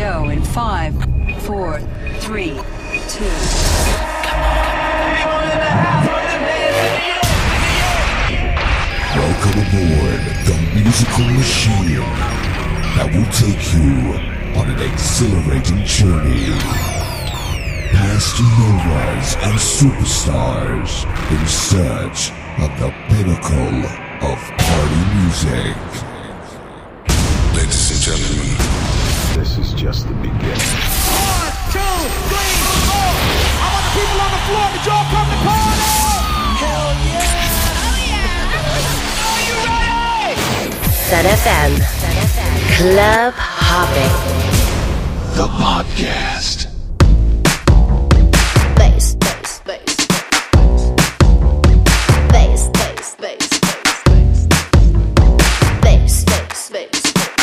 go in 5, 4, 3, 2. Welcome aboard the musical machine that will take you on an exhilarating journey past novas and superstars in search of the pinnacle of party music. Ladies and gentlemen, this is just the beginning. 1, 2, 3, 4. I want the people on the floor to y'all come to party. Hell yeah! Oh yeah! Are you ready? Sun FM. Club Hopping. The podcast. Bass, bass, bass. Bass, bass, bass. Bass, bass, bass.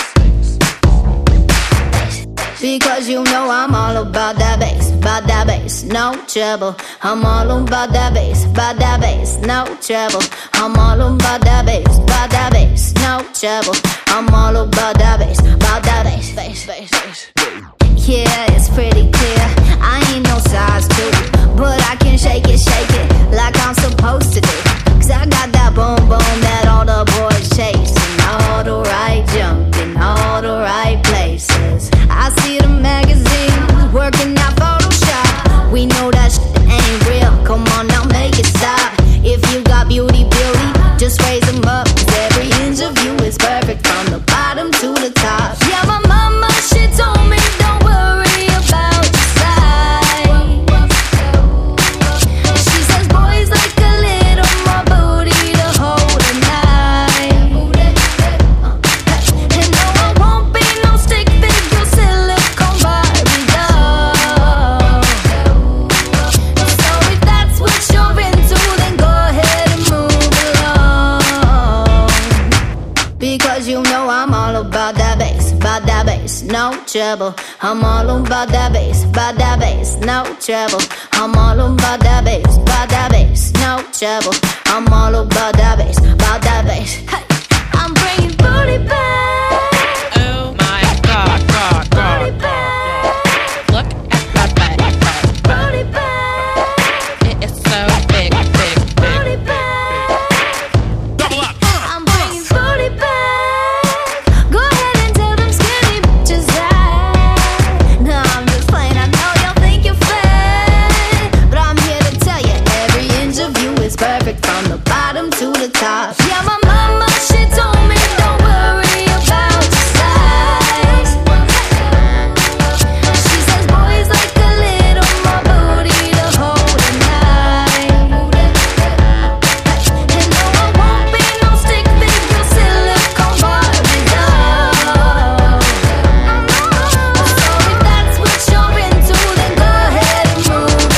Because you know I'm all about that bass, no trouble. I'm all about that bass, no trouble. I'm all about that bass, no trouble. I'm all about that bass, bass, bass, bass. Yeah, it's pretty clear, I ain't no size 2, but I can shake it like I'm supposed to do. Cause I got that boom boom that all the boys chase, and all the right jump in all the right places. I see the magazines working out Photoshop. We know that shit ain't real, come on now make it stop. If you got beauty, just raise them up. Cause every inch of you is perfect from the bottom to the top. Yeah, my mama, she told me don't worry about your size. She says boys like a little more booty to hold a knife. And no, I won't be no stick figure silicone Barbie doll. So if that's what you're into, then go ahead and move along. Because you know I'm all about that bass, no trouble. I'm all about that bass, no trouble. I'm all about that bass, no trouble. I'm all about that bass, Hey, I'm bringing booty back. Oh my God. Booty back. Look at that back. Booty back. It is so big. Booty back. Double up. I'm bringing booty back. Go ahead and tell them skinny bitches that. No, I'm just playing. I know y'all think you're fat, but I'm here to tell you every inch of you is perfect from the bottom to the top. Yeah, my mama, she told me don't worry about your size. She says boys like a little more booty to hold a knife. And no, I won't be no stick figure silicone Barbie doll. So if that's what you're into, then go ahead and move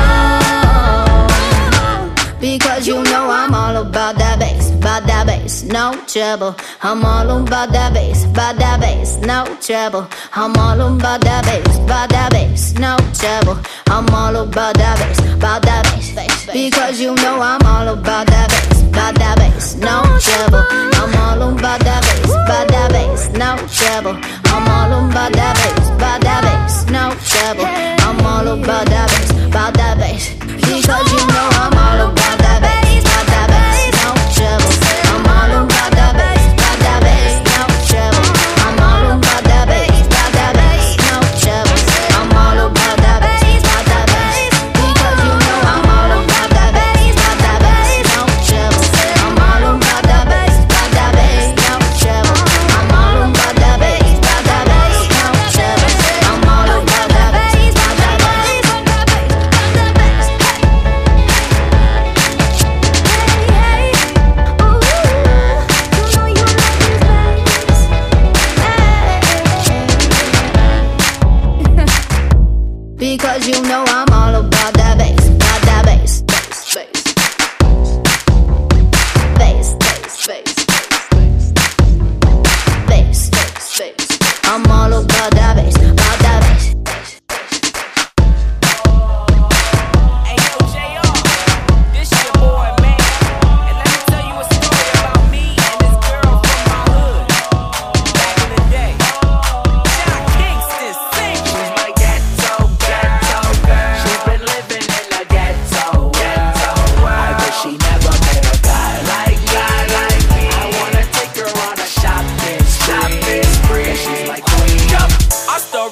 along. Because you know I'm all about that bass, no trouble. I'm all about that bass, no trouble. I'm all about that bass, no trouble. I'm all about that bass, because you know I'm all about that bass, no trouble. I'm all about that bass, no trouble. I'm all about that bass, no trouble. I'm all about that bass, because you know I'm all about that bass, no trouble. I'm all about that bass, no trouble. I'm all about that bass, no trouble. I'm all about that bass, because you know I'm all about that bass, no trouble. I'm all about that bass, no trouble. I'm all about that bass, no trouble. I'm all about that bass, because you know I'm all about that bass, bass, I'm all about that bass, Hey yo, JR, this your boy, man. And let me tell you a story about me and this girl from my hood. Back in the day. Shout Kingston,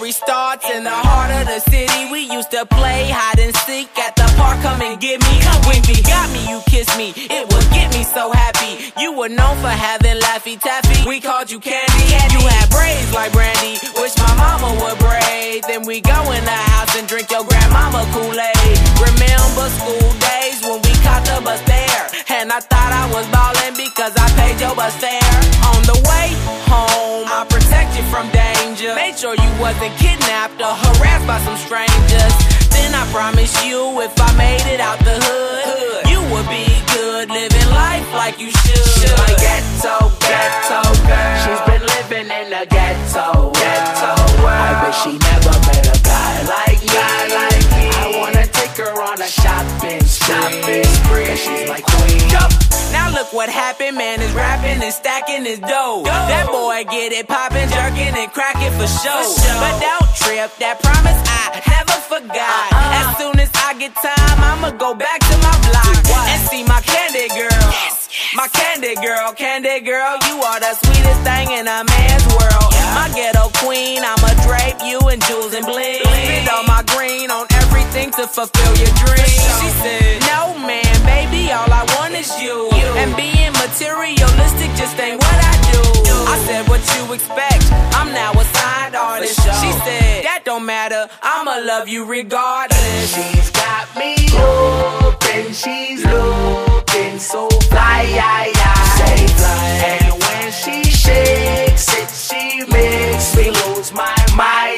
story starts in the heart of the city. We used to play hide and seek at the park. Come and get me. When you got me, you kissed me. It would get me so happy. You were known for having Laffy Taffy. We called you Candy. You had braids like Brandy, which my mama would braid. Then we go in the house and drink your grandmama Kool-Aid. Remember school days when we caught the bus there, and I thought I was ballin' because I paid your bus fare. On the way home, I protect you from danger. Made sure you wasn't kidnapped or harassed by some strangers. Then I promised you if I made it out the hood, you would be good, living life like you should. My ghetto girl, she's been living in the ghetto world. I bet she never met a guy like me. I wanna take her on a shopping spree, 'cause she's my queen. Now look what happened, man is rapping and stacking his dough. That boy get it poppin', jerking and cracking for show. But don't trip, that promise I never forgot. As soon as I get time, I'ma go back to my block and see my candy girl. My candy girl, you are the sweetest thing in a man's world. My ghetto queen, I'ma drape you in jewels and bling. Spend all my green on everything to fulfill your dreams. She said, no man, baby, all I want is you. And being materialistic just ain't what I do. I said, what you expect? I'm now a side artist. She said, that don't matter, I'ma love you regardless. She's got me open, she's looking so fly, say fly. And when she shakes it, she makes me lose my mind.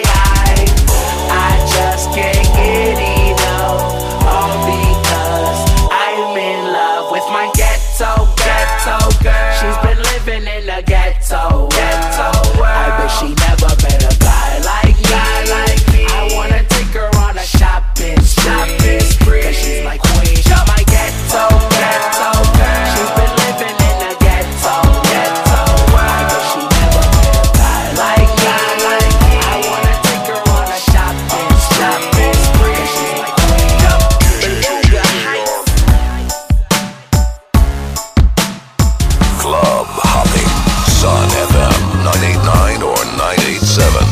I just can't get enough, all because I'm in love with my ghetto girl. She's been living in the ghetto world. I bet she never met a guy like me. I wanna take her on a shopping spree, 'cause she's my queen. She's my ghetto girl. She's been living in the ghetto world. I bet she never met a guy like me. I wanna take her on a shopping spree, 'cause she's my queen. Beluga Heights. Club hopping. Sun FM 989 or 987.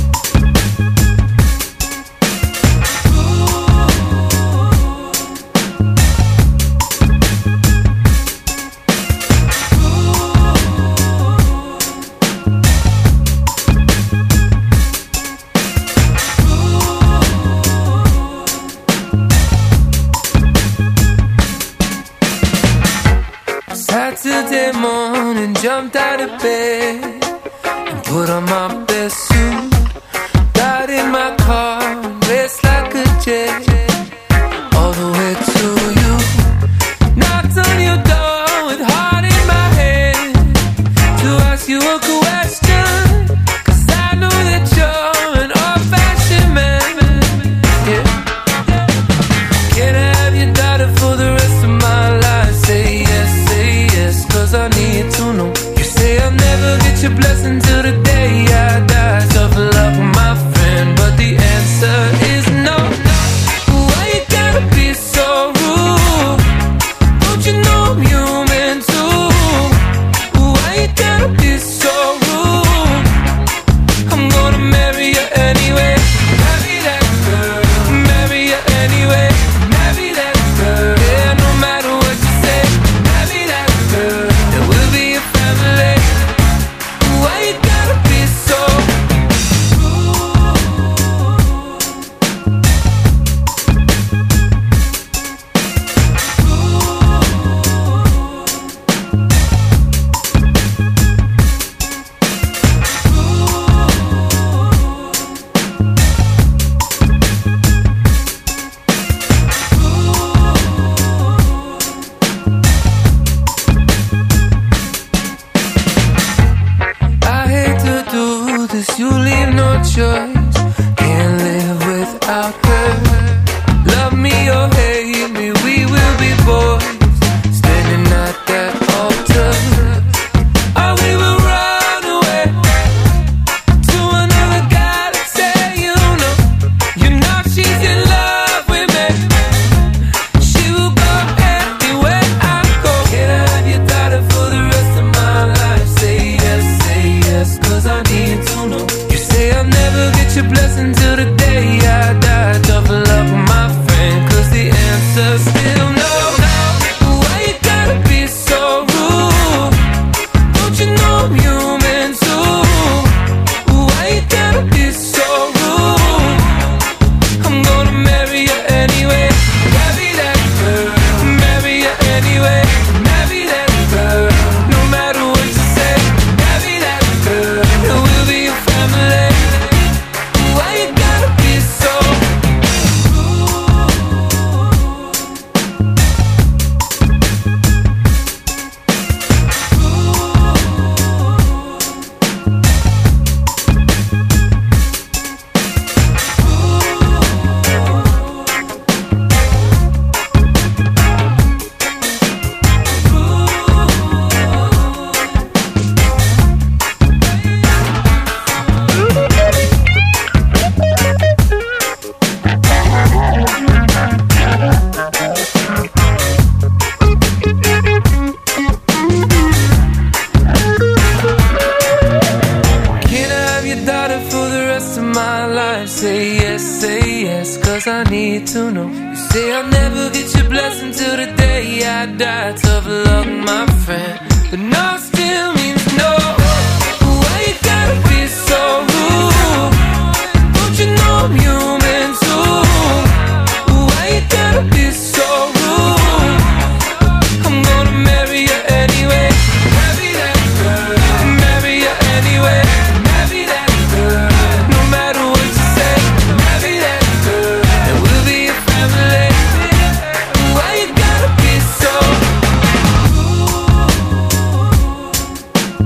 Saturday morning, jumped out of bed and put on my best suit. Got in my car and raced like a jet all the way to you. Knocked on your door with heart in my head to ask you a question, 'cause I know that you're an old-fashioned man. Yeah. Can I have your daughter for the rest of my life? Say yes, 'cause I need to know. You say I'll never get your blessing till the day I die. Tough luck, my friend, but the answer is no. Why you gotta be so rude? Don't you know I'm human too? Why you gotta be so rude? I'm gonna marry you anyway. Marry that girl. Marry you anyway. Marry that girl. Yeah, no matter what you say. Marry that girl. And we'll be a family. Why you gotta be so I hate to do this, you leave no choice. Can't live without her. Love me or hate me, we will be boys. Standing at that altar. Or we will run away to another galaxy, you know she's in love with me. She will go anywhere I go. Can I have your daughter for the rest of my life? Say yes, 'cause I need to know. You say I'll never get blessing till the day I die. Tough luck, my friend, 'cause the answer's still no. Why you gotta be so rude? Don't you know I'm human too? Why you gotta be so rude? I'm gonna marry you anyway. Marry that girl. Marry you anyway. Marry that girl. No matter what you say. Marry that girl. And we'll be a family. Why you gotta be so I need to know. You say I'll never get your blessing till the day I die. Tough luck, my friend, but no still means no. Why you gotta be so rude? Don't you know I'm human too? Why you gotta be so rude? I'm gonna marry you anyway. Marry that girl. Marry you anyway. Marry that girl. No matter what you say. Marry that girl. Why you gotta be so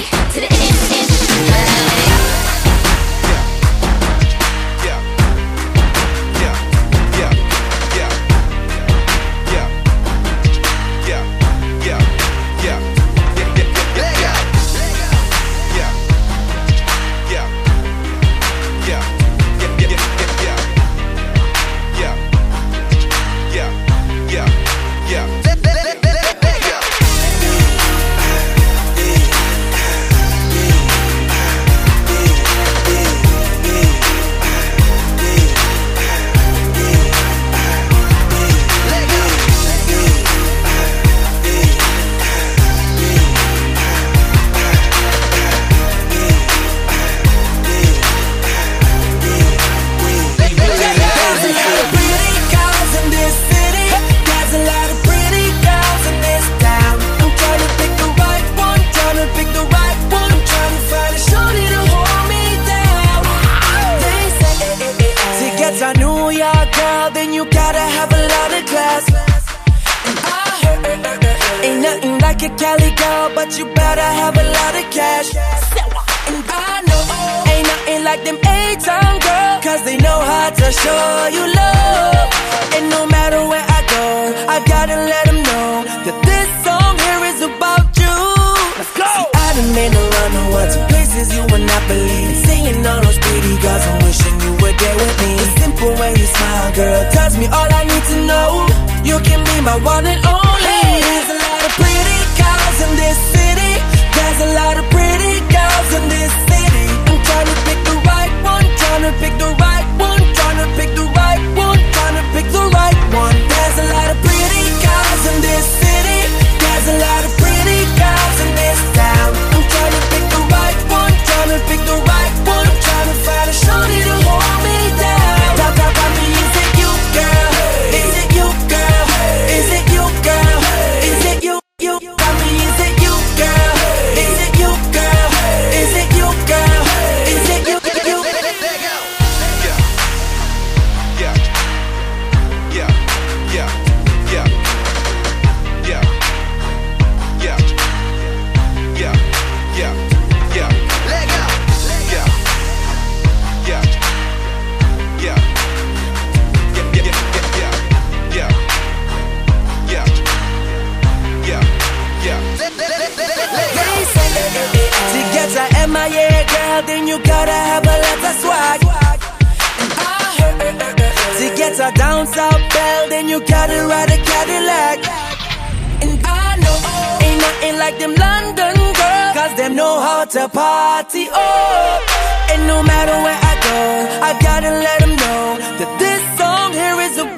to the end. A New York girl, then you gotta have a lot of class. And I heard, ain't nothing like a Cali girl, but you better have a lot of cash. And I know, ain't nothing like them A-Town girls, cause they know how to show you love. And no matter where I go, I gotta let them know that this song here is about you. Let's go! See, I done made a run on to places you would not believe. And seeing all those pretty girls, I'm wishing you were there with me. The simple way you smile, girl, tells me all I need to know. You can be my one and only. There's a lot of pretty girls in this city. There's a lot of pretty girls in this city. I'm trying to pick the right one, trying to pick the right one, trying to pick the right one, trying to pick the right one. There's a lot of pretty girls in this city. There's a lot of pretty girls in this town. I'm trying to pick the right one, trying to pick the right one, trying to find a shorty to hold me down. Talk about me, is it you, girl? Is it you, girl? Is it you, girl? Is it you? Tell me, is it you, girl? Is it you, girl? Is it you, girl? Is it you? To get to MIA, girl, then you gotta have a lot of swag. And I heard, to get to down south belle, then you gotta ride a Cadillac. And I know, ain't nothing like them London girls, cause them know how to party, oh. And no matter where I go, I gotta let them know that this song here is about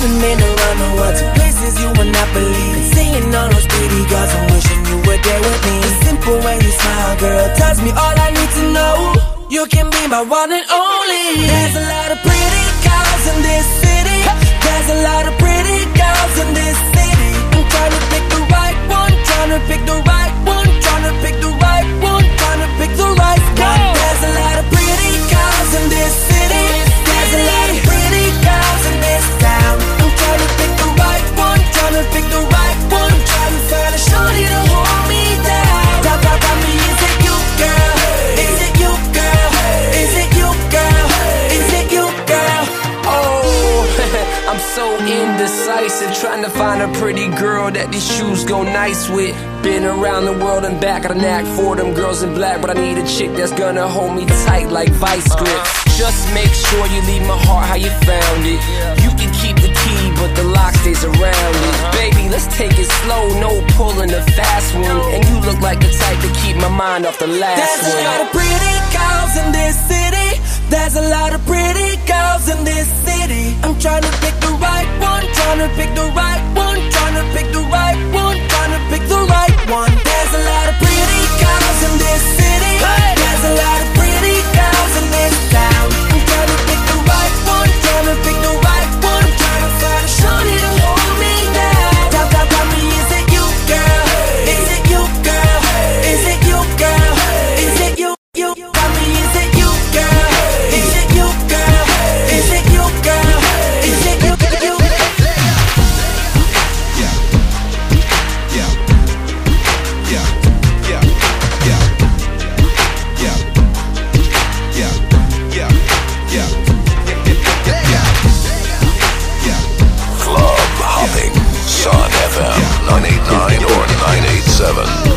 Haven't been around the world to places you would not believe. Seeing all those pretty girls and wishing you were there with me. The simple way you smile, girl, tells me all I need to know. You can be my one and only. There's a lot of pretty girls in this city. There's a lot of pretty girls in this city. I'm trying to pick the right one, trying to pick the right one, trying to pick the right one, trying to pick the right one. There's a lot of pretty girls in this city. There's a lot of pretty girls in this town. I'm trying to pick the right one, trying to pick the right one, trying to find a shorty to hold me down. Tell me, is it you, girl? Is it you, girl? Is it you, girl? Is it you, girl? Oh, I'm so indecisive, trying to find a pretty girl that these shoes go nice with. Been around the world and back, got a knack for them girls in black, but I need a chick that's gonna hold me tight like vice grips. Just make sure you leave my heart how you found it. You can keep the key, but the lock stays around it. Baby, let's take it slow, no pulling the fast one. And you look like the type to keep my mind off the last one. There's a lot of pretty girls in this city. There's a lot of pretty girls in this city. I'm trying to pick the right one, trying to pick the right one, trying to pick the right one, trying to pick the right one. There's a lot of pretty girls in this city. There's a lot of pretty girls in this town. I'm trying to pick the right one, trying to pick the right one, trying to find a shorty to hold me down. Tell me, is it you, girl? Is it you, girl? Is it you, girl? Is it you? Tell me, is it you, girl? Is it you, girl? Is it you, girl? Is it you, you? Club hopping. Sun FM 989 or 987.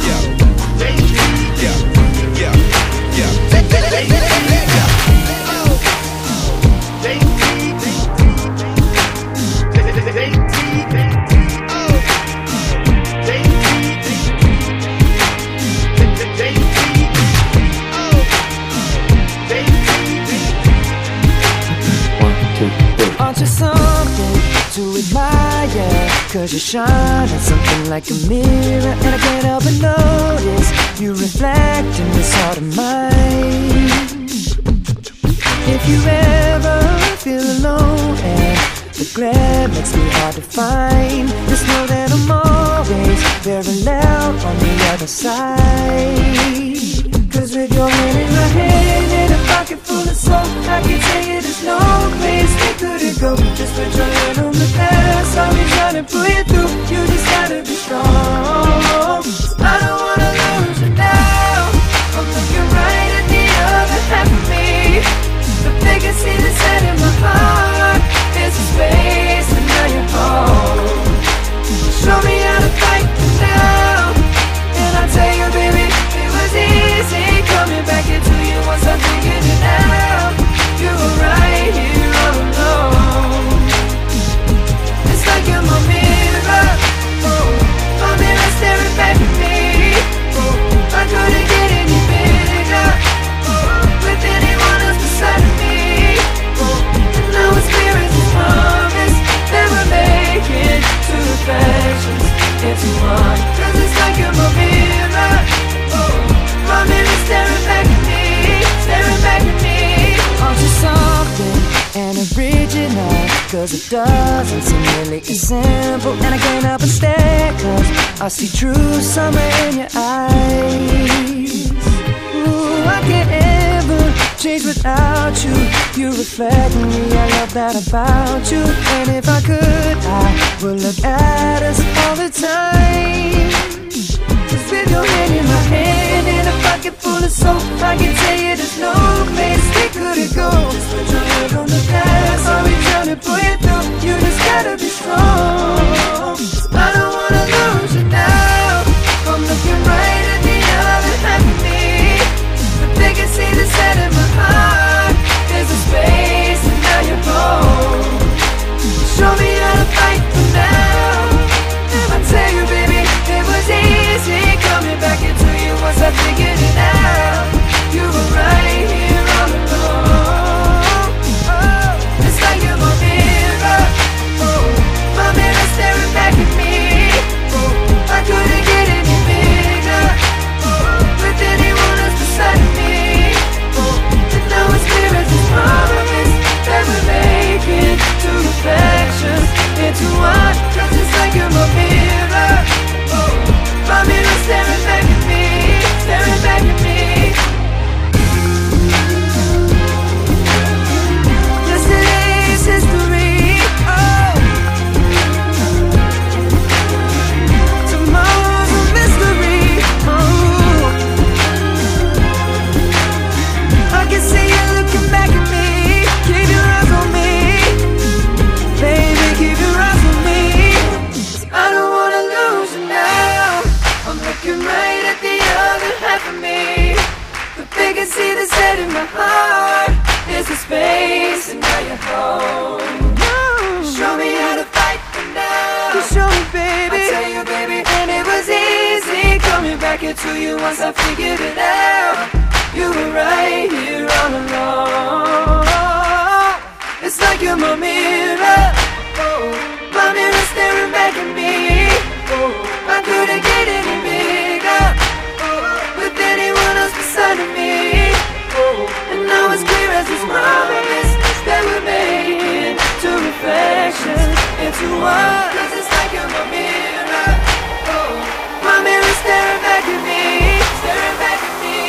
Aren't you something to admire? Cause you shine at something like a mirror, and I can't help but notice you reflect in this heart of mine. If you ever feel alone and the glare makes me hard to find, just know that I'm always very loud on the other side. Cause with your hand in my hand and a pocket full of soap, I can tell you there's no place we couldn't go. Just put your hand on the past, I'll be trying to pull you through. You just gotta be strong. I don't wanna lose you now. I'm looking right at the other half of me. The vacancy that's set in my heart is a space, and now you're home. Show me how to fight now, and I'll tell you, baby, it was easy coming back into you once I figured it out. You were right here all alone. It's like you're my mirror, oh, my mirror staring back at me. Oh, I couldn't get any bigger, oh, with anyone else beside of me. Oh, and now it's clear as a promise that we're making two reflections into one. Cause it's like you're my mirror, oh, my mirror staring back at me, staring back at me. Aren't you something and original? Cause it doesn't seem really as simple, and I can't help but stare, cause I see true summer in your eyes. Ooh, I can't ever change without you. You reflect me, I love that about you. And if I could, I would look at us all the time. Cause with your hand in my hand and a pocket full of soap, I can tell you there's no place we couldn't go. Just put your head on the past, I'll be trying to pull you through. You just gotta be strong. I don't wanna lose you now. I'm looking right at the other half of me. But they can see the set in my heart. There's a space, and now you're home. Show me how to fight for now, and I tell you, baby, it was easy coming back into you once I figured it out. You were right here all along. Oh. alone. Show me how to fight for now. You show me, baby. I tell you, baby, and it was easy coming back into you once I figured it out. You were right here all along. It's like you're my mirror. My mirror staring back at me. I couldn't get any bigger with anyone else beside of me. And now it's clear as this promise that we're making two reflections into one. 'Cause it's like you're my mirror. My mirror staring back at me, staring back at me.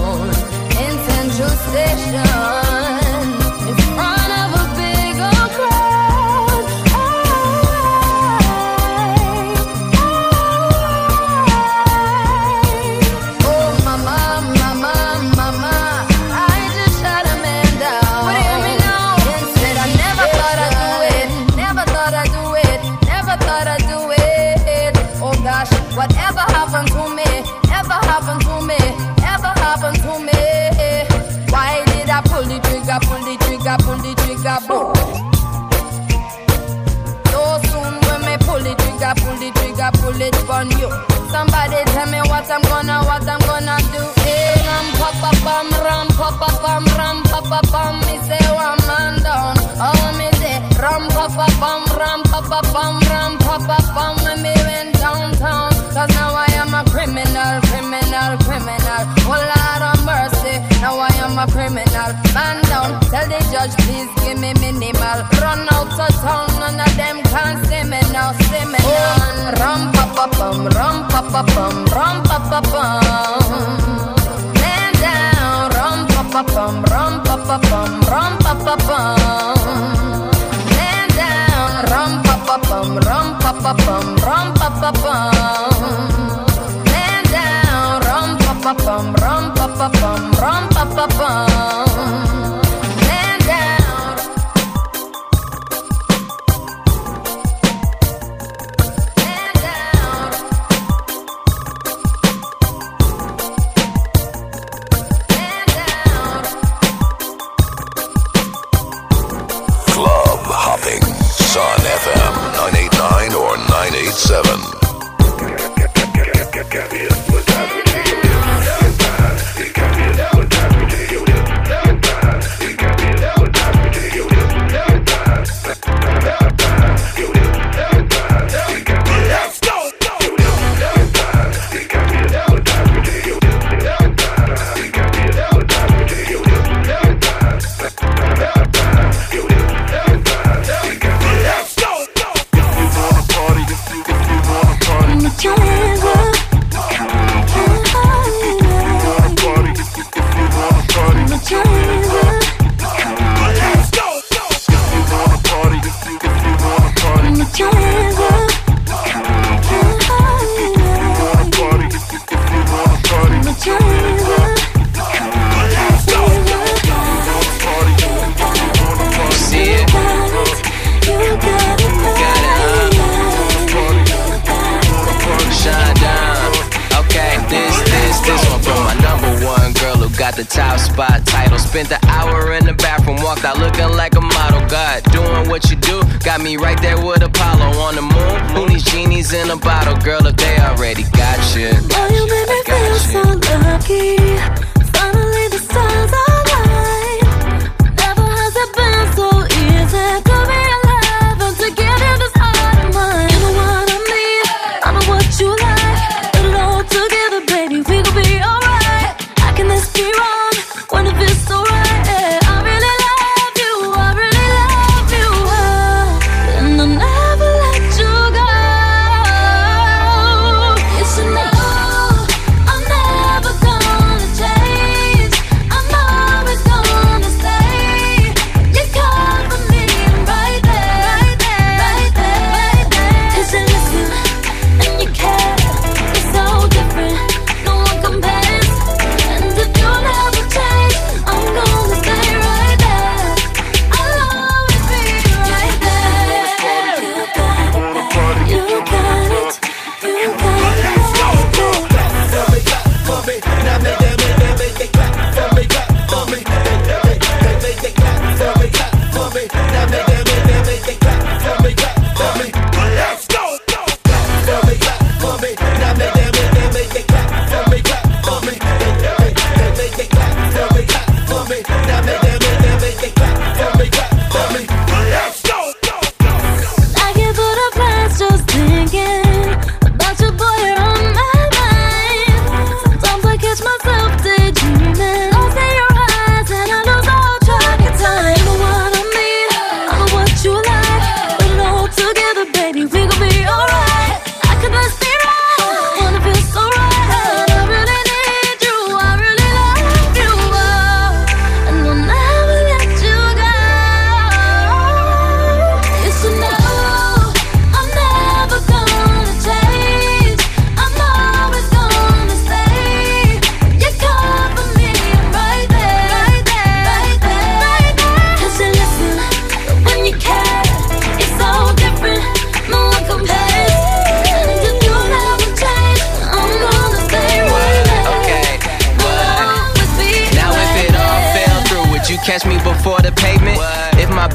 In front of a big old crowd. gotta do it. Oh gosh, whatever happened to me, ever happened to me, ever happened to me. Why did I pull the trigger, pull the trigger, pull the trigger, boom? So soon when me pull the trigger, pull the trigger, pull it on you. Somebody tell me what I'm gonna do. Hey, ram pa pa pam, ram pa pa pam, ram pa pa pam. Me say one man down. Oh me say ram pa pa pam, ram pa pa pam, ram pa pa pam. When me went downtown, 'cause now I am a criminal, criminal, criminal. Oh Lord of mercy, now I am a criminal. Man down, tell the judge please give me minimal. Run out of town, none of them can see me now, see me now. Ram pa pa pam, ram pa pa pam, ram pa pa pam. Man down, ram pa pa pam, ram pa pa pam, ram pa pa pam. Man down, ram pa pa pam, ram pa pa pam, ram pa pa pam. Man down, ram pa pa pam, ram pa pa pam, ram pa pa pam. Man down. Man down. Man down. Club hopping. Sun FM 989 or 987. Got the top spot title. Spent the hour in the bathroom, walked out looking like a model. God, doing what you do, got me right there with Apollo on the moon. Who needs genies in a bottle, girl, if they already got you? Oh, you made me feel so lucky. Finally the stars align. Never has it been so easy to be alive and to give you this heart of mine. You know what I mean, I know what you like. Put it all together, baby, we gon' be alright. How can this be wrong when it feels so right? Yeah, I really love you, I really love you, and I'll never let you go.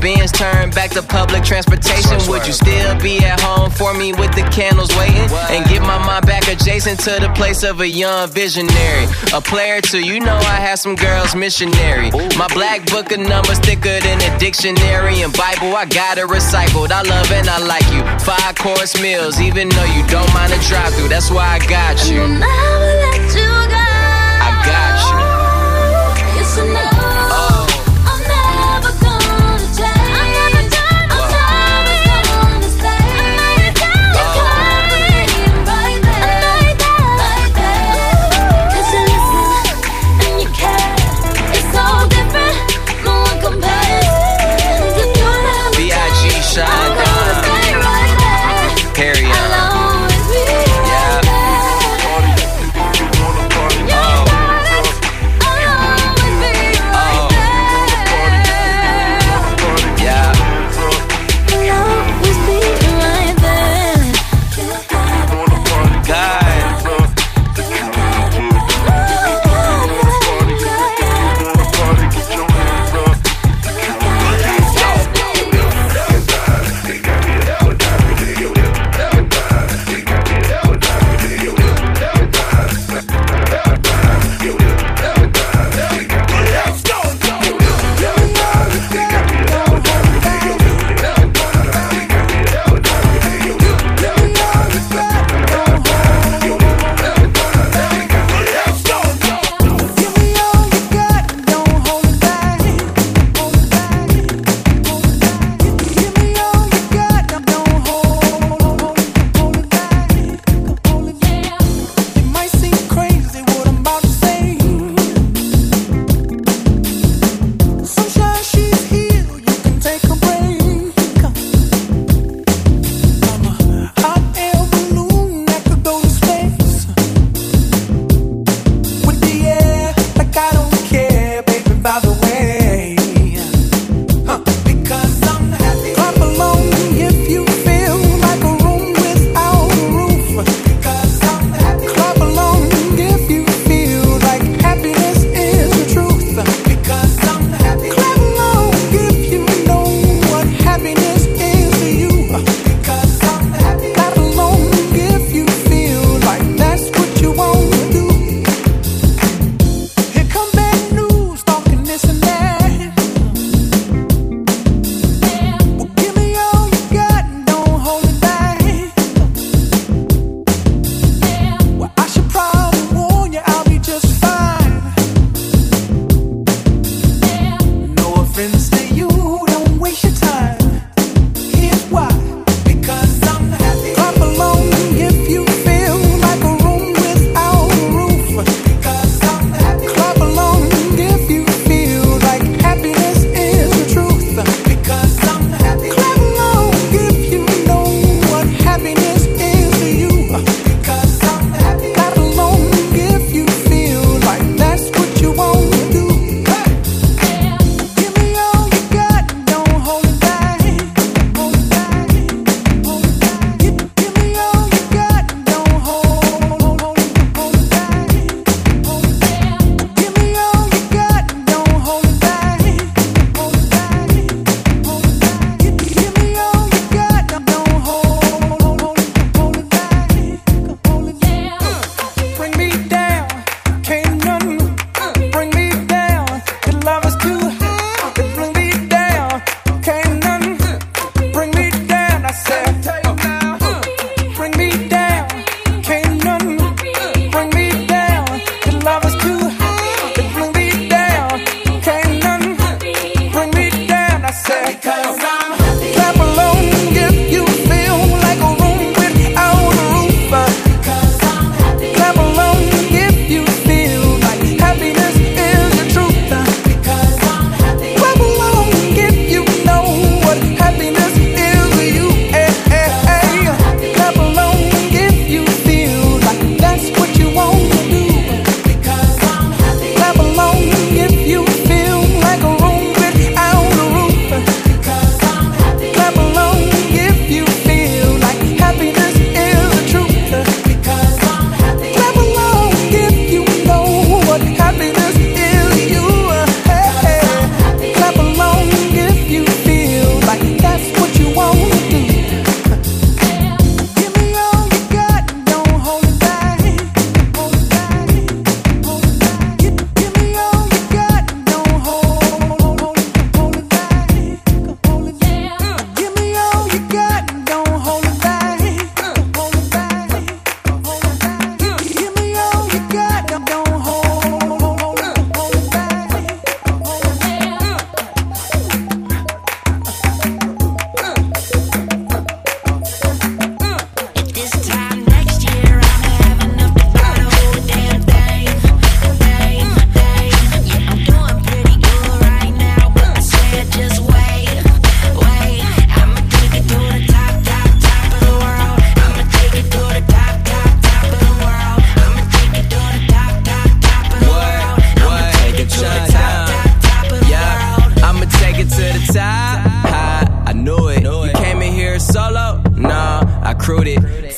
Benz turned back to public transportation, would you still be at home for me with the candles waiting? And get my mind back adjacent to the place of a young visionary. A player too, you know I had some girls missionary. My black book of numbers thicker than a dictionary. And Bible, I got it recycled. I love and I like you. 5-course meals, even though you don't mind a drive-through. That's why I got you. I'll never let you go. I got you. You should know. I'm never gonna change. I'm never gonna stay. You got me right there. 'Cause you listen and you care. It's so different. No one compares to you. B.I.G. Shine I'm gonna stay right there. Harry, I'll always be right there.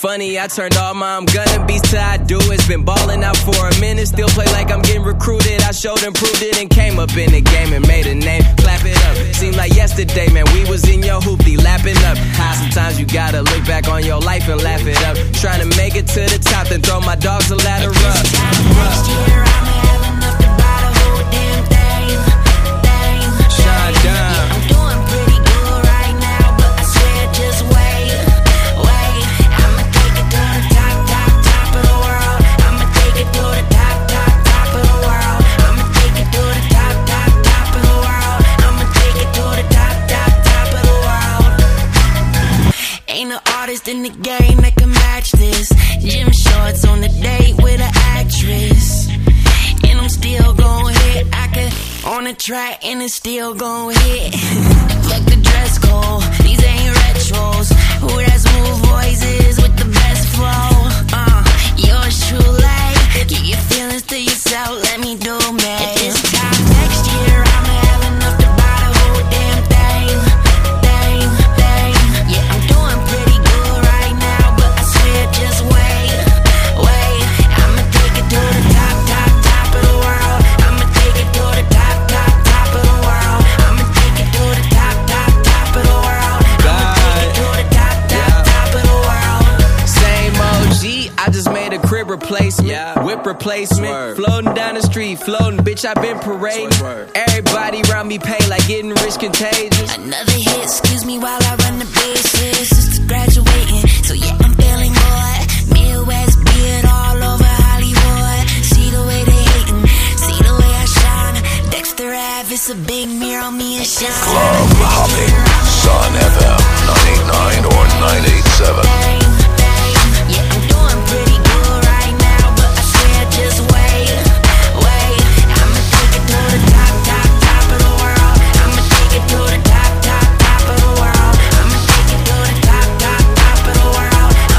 funny, I turned all my I'm gonna be till I do it. Been balling out for a minute, still play like I'm getting recruited. I showed and proved it and came up in the game and made a name. Clap it up. Seemed like yesterday, man, we was in your hoopty lapping up. High, sometimes you gotta look back on your life and laugh it up. Trying to make it to the top, then throw my dogs a ladder up. Next year I'ma have enough to buy the whole damn thing. Shine down. Yeah, I'm doing pretty good right now, but I swear just wait. I'ma take it to the top of the world. I'ma take it to the top of the world. I'ma take it to the top of the world. I'ma take it to the top of the world. Ain't no artist in the game that can match this. Gym shorts on the date with an actress, and I'm still gon' hit. I could on the track and it's still gon' hit. Fuck the dress code, these ain't retros. Who that smooth voices with the best flow? Yours truly. Keep your feelings to yourself, let me do me. At this time next year, I'ma have enough to buy the whole damn thing. Yeah, I'm doing pretty good right now, but I swear just wait. I'ma take it to the top of the world. I'ma take it to the top of the world. I'ma take it to the top of the world. I'ma take it to the top of the world. Same OG, I just made a crib replacement, whip replacement, floating down the street, floating, bitch, I been parading. Everybody around me pay like getting rich contagious. Another hit, excuse me while I run the business. Just graduating, so yeah, I'm feeling good. Midwest beard all over Hollywood. See the way they hating, see the way I shine. Dexter Ave, it's a big mirror on me and shine. Club hopping, Sun FM 989 or 987. Yeah, I'm doing pretty good right now, but I swear just wait. I'ma take it to the top of the world. I'ma take it to the top of the world. I'ma take it to the top of the world.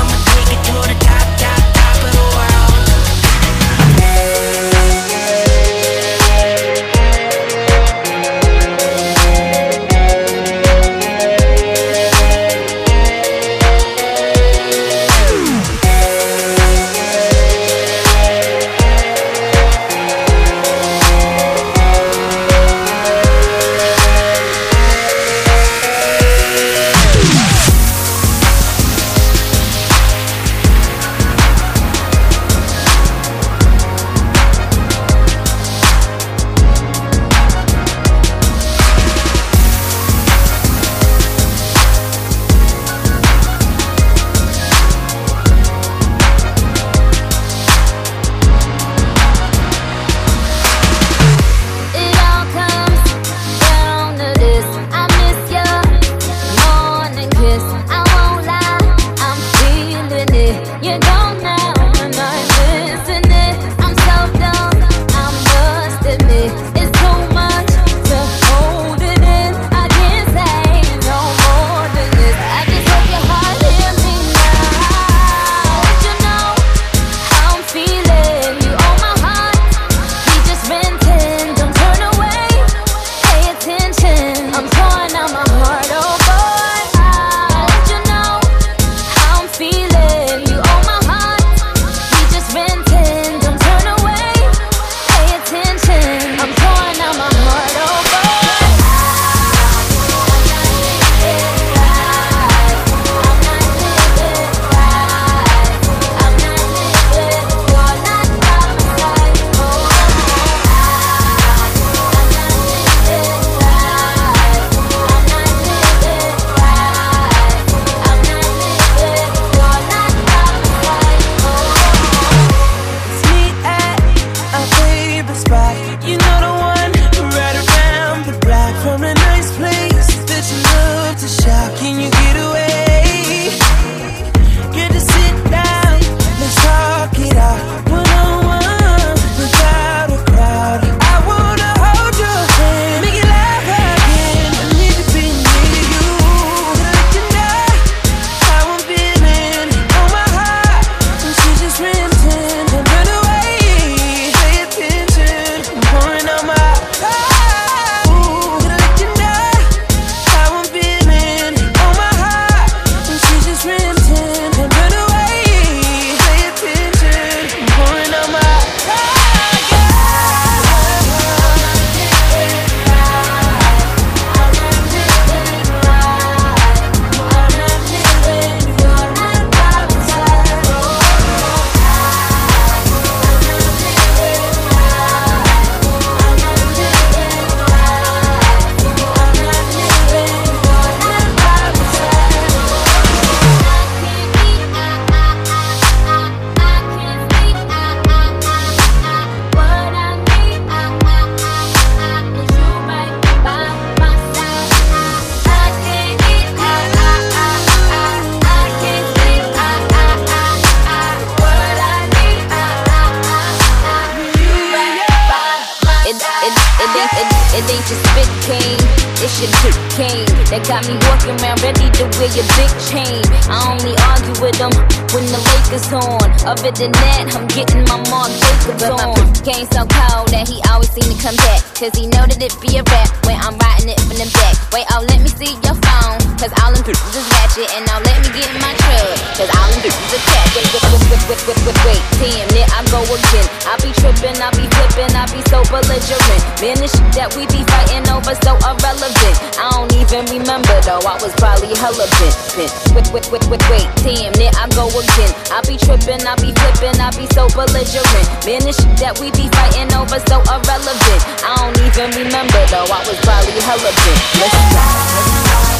it's your big king that got me walking around ready to wear your big chain. I only argue with them when the Lakers on. Other than that, I'm getting my Marc Jacobs on. Game so cold that he always seem to come back, cause he know that it be a rap when I'm riding it from the back. Wait, oh, let me see your phone, cause all them bitches is ratchet. And now let me get in my truck, cause all them bitches is attached. Wait, damn, there I go again. I be tripping, I be flipping, I be so belligerent. Man, the shit that we be fighting over so irrelevant. I don't even remember though, I was probably hella bent. Wait, damn, there I go again. I be tripping, I be flipping, I be so belligerent. Man, the shit that we be fighting over so irrelevant. I don't even remember though, I was probably hella bent. Let's go.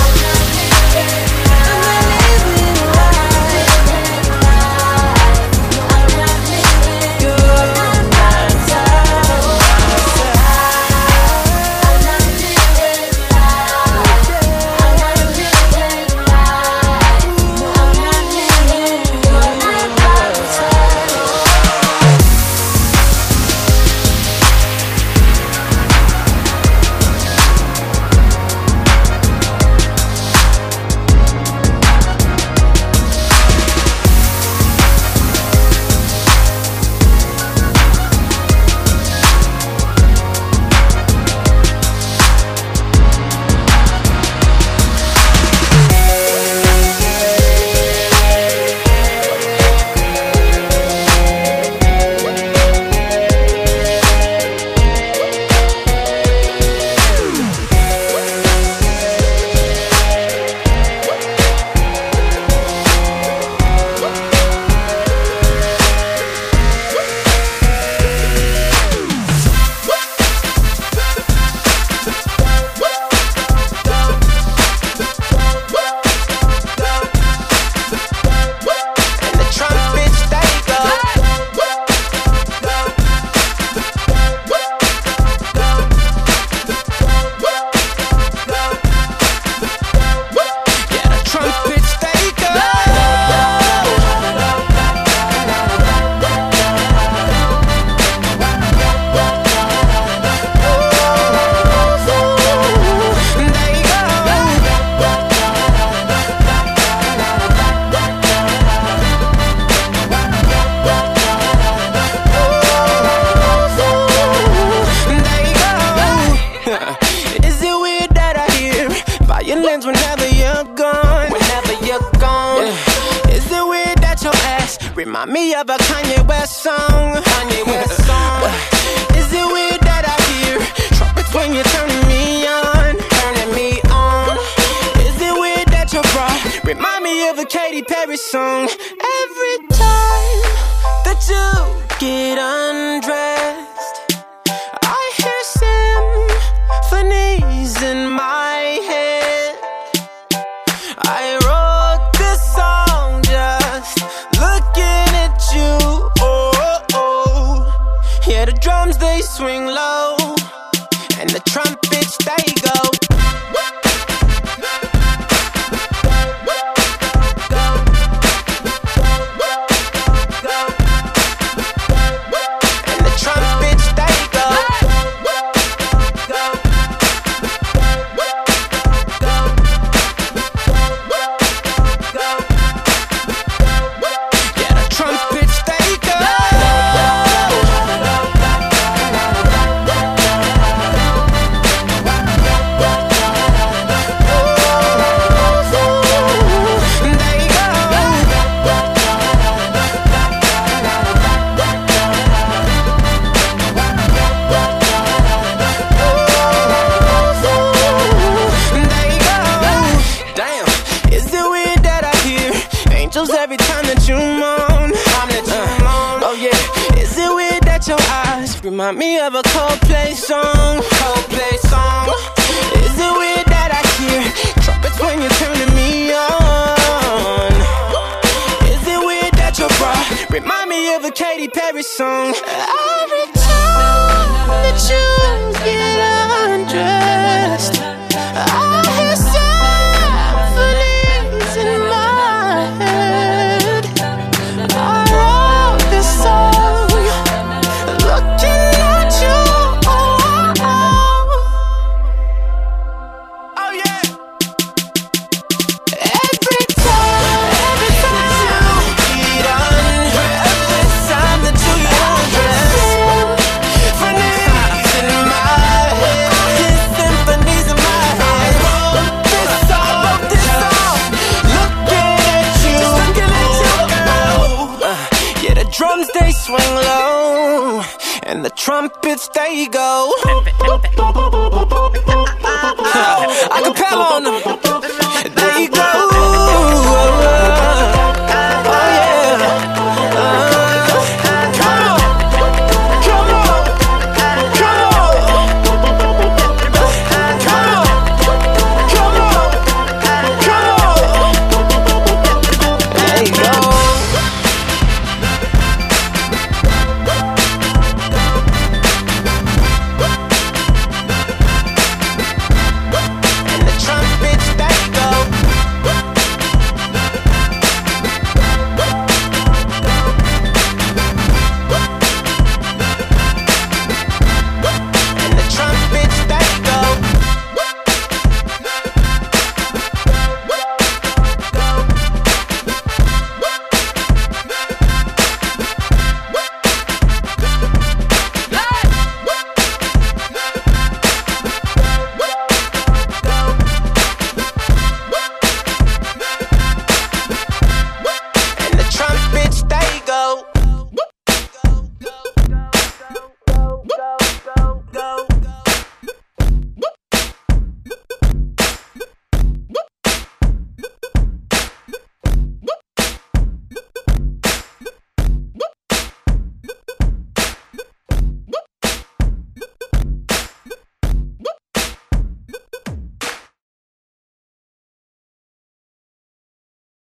Remind me of a Kanye West song. Kanye West song. Is it weird that I hear trumpets when you're turning me on? Turning me on. Is it weird that your bra remind me of a Katy Perry song? Every time that you get undressed, I hear symphonies in my head. I wrote this song just looking at you. Oh, oh. Yeah, the drums they swing low, and the trumpets they go. Every time that you moan, oh yeah. Is it weird that your eyes remind me of a Coldplay song? Coldplay song. Is it weird that I hear trumpets when you're turning me on? Is it weird that your bra remind me of a Katy Perry song? Every time that you get undressed, I hear symphonies in my head. I wrote this song looking at you. and the trumpets, they go. Acapella on them, there you go.